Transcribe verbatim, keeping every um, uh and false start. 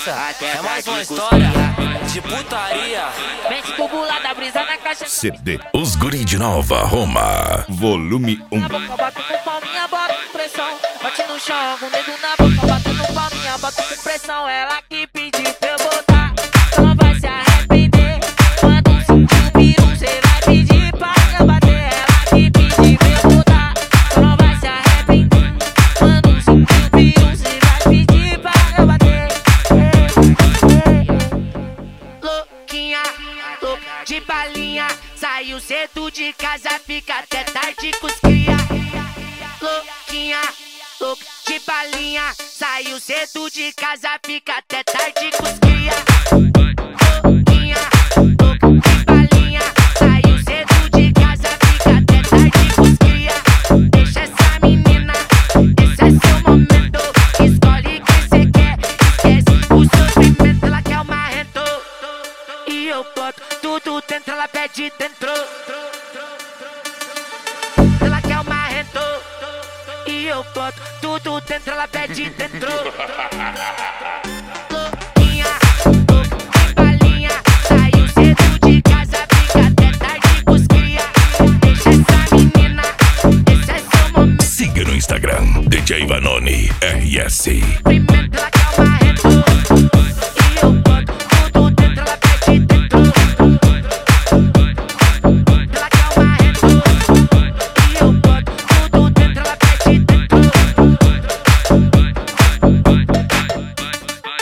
essa é mais uma história de putaria. Mente bubulada, brisa na caixa. C D Os Guri de Nova Roma, volume um. Na boca, bota com palminha, bota com pressão. Bate no chão, com o dedo na boca, batendo palminha, bota com pressão. Ela que pediu pra eu botar, não vai se arrepender. Quando sentir o piru, cê vai pedir pra eu bater. Ela que pediu pra eu botar, não vai se arrepender. Quando sentir o piru, cê vai pedir pra eu bater. Louquinha, louca de balinha, saiu cedo de casa, fica até tarde com os cria. Louquinha, louca de balinha, saiu cedo de casa, fica até tarde com os cria. Louquinha, louca de balinha, saiu cedo de casa, fica até tarde com os cria. Deixa essa menina, esse é seu momento. Escolhe quem cê quer, esquece o sofrimento. Ela quer o marrento e eu boto tudo dentro, ela pede dentro. Ela quer o marrento e eu boto tudo dentro, ela pede dentro. Louquinha, louca de balinha, saiu cedo de casa, fica até tarde com os cria. Deixa essa menina, esse é seu momento. Siga no Instagram, D J Vanoni R S.